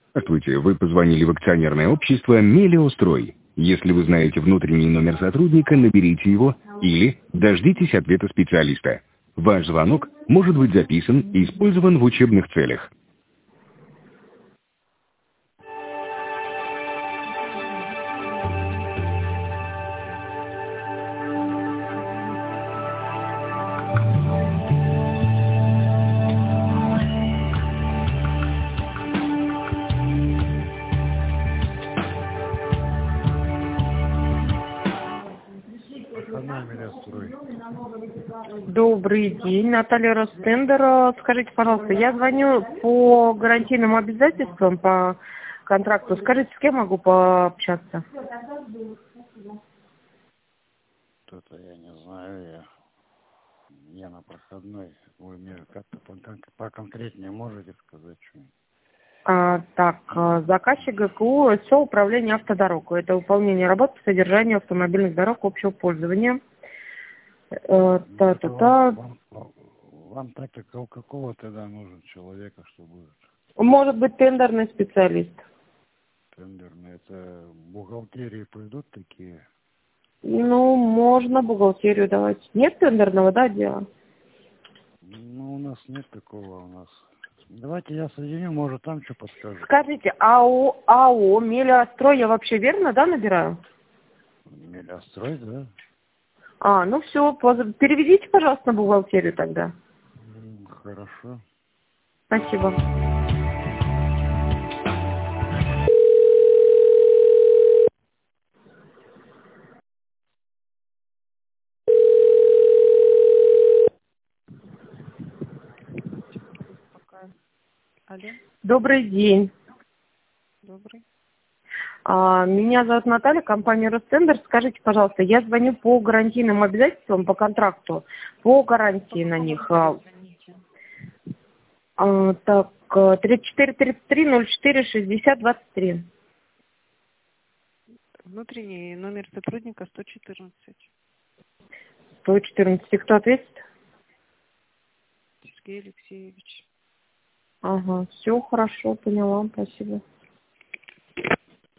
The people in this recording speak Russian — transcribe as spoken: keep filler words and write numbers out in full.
Здравствуйте, вы позвонили в акционерное общество «Мелиострой». Если вы знаете внутренний номер сотрудника, наберите его или дождитесь ответа специалиста. Ваш звонок может быть записан и использован в учебных целях. Добрый день, Наталья Ростендер. Скажите, пожалуйста, я звоню по гарантийным обязательствам по контракту. Скажите, с кем могу пообщаться? Что-то я не знаю, я, я на проходной. Вы мне как-то поконкретнее можете сказать что-нибудь? А, так, заказчик ГКУ СО управление автодорог. Это выполнение работ по содержанию автомобильных дорог общего пользования. Э, Та-та-та. Вам, вам, вам так какого, какого тогда нужен человека, чтобы... Может быть, тендерный специалист. Тендерный, это бухгалтерии пойдут такие? Ну, можно бухгалтерию давать. Нет тендерного, да, дела? Ну, у нас нет такого у нас. Давайте я соединю, может, там что подскажет. Скажите, АО, АО «Мелиострой» я вообще верно, да, набираю? Мелиострой, да? А, ну все, переведите, пожалуйста, на бухгалтерию тогда. Хорошо. Спасибо. Алло, Добрый день. добрый. А, меня зовут Наталья, компания Ростендер. Скажите, пожалуйста, я звоню по гарантийным обязательствам, по контракту, по гарантии на них. А, а, так, тридцать четыре тридцать три ноль четыре шестьдесят двадцать три. Внутренний номер сотрудника сто четырнадцать. сто четырнадцать. И кто ответит? Сергей Алексеевич. Ага, все хорошо, поняла, спасибо.